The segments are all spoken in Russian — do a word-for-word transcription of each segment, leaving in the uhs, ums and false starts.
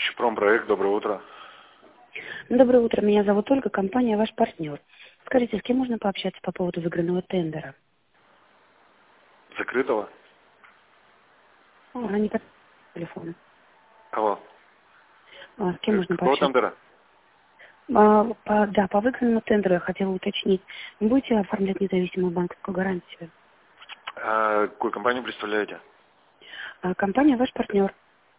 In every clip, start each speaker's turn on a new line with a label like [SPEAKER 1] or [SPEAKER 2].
[SPEAKER 1] Пищепромпроект, доброе утро.
[SPEAKER 2] Доброе утро, меня зовут Ольга, компания «Ваш партнер». Скажите, с кем можно пообщаться по поводу выигранного тендера?
[SPEAKER 1] Закрытого?
[SPEAKER 2] А, не по телефону.
[SPEAKER 1] Кого?
[SPEAKER 2] А, с кем можно
[SPEAKER 1] Какого
[SPEAKER 2] пообщаться?
[SPEAKER 1] тендера?
[SPEAKER 2] А, по, да, по выигранному тендеру я хотела уточнить. Вы будете оформлять независимую банковскую гарантию?
[SPEAKER 1] А, какую компанию представляете?
[SPEAKER 2] А, компания «Ваш партнер».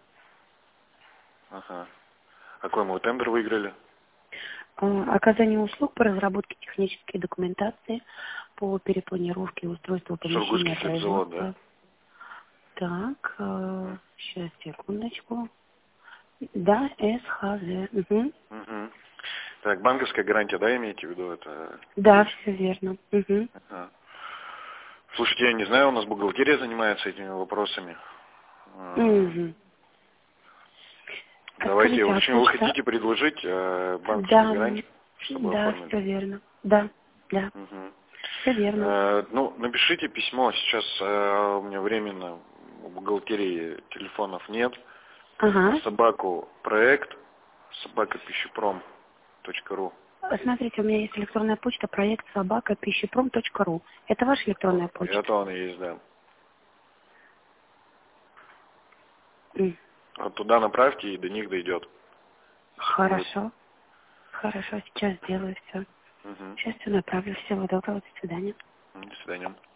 [SPEAKER 1] Ага. Какой мы тендер выиграли?
[SPEAKER 2] А, оказание услуг по разработке технической документации по перепланировке устройства помещения
[SPEAKER 1] Сургутский хлебзавод, да?
[SPEAKER 2] производства. Так, э, сейчас, секундочку. Да, СХЗ. Угу.
[SPEAKER 1] Угу. Так, банковская гарантия, да, имеете в виду это?
[SPEAKER 2] Да,
[SPEAKER 1] Речь?
[SPEAKER 2] все верно. Угу.
[SPEAKER 1] Ага. Слушайте, я не знаю, у нас бухгалтерия занимается этими вопросами. А,
[SPEAKER 2] Угу. А
[SPEAKER 1] Давайте я
[SPEAKER 2] скажите, а
[SPEAKER 1] уточню, вы
[SPEAKER 2] почта...
[SPEAKER 1] хотите предложить э, банковскую
[SPEAKER 2] Да, м,
[SPEAKER 1] гарантию, чтобы
[SPEAKER 2] да,
[SPEAKER 1] оформили?
[SPEAKER 2] все верно. Да, да,
[SPEAKER 1] Угу.
[SPEAKER 2] все верно.
[SPEAKER 1] Э, ну, напишите письмо, сейчас э, у меня временно в бухгалтерии телефонов нет. На
[SPEAKER 2] Ага.
[SPEAKER 1] собаку проект собака пищепром точка ру.
[SPEAKER 2] Смотрите, у меня есть электронная почта, проект собака пищепром точка ру. Это ваша электронная почта?
[SPEAKER 1] Это он и есть, да.
[SPEAKER 2] М,
[SPEAKER 1] Вот туда направьте, и до них дойдет. Все будет.
[SPEAKER 2] Хорошо. Хорошо, сейчас сделаю все.
[SPEAKER 1] Угу.
[SPEAKER 2] Сейчас все направлю. Всего доброго, до свидания.
[SPEAKER 1] До свидания.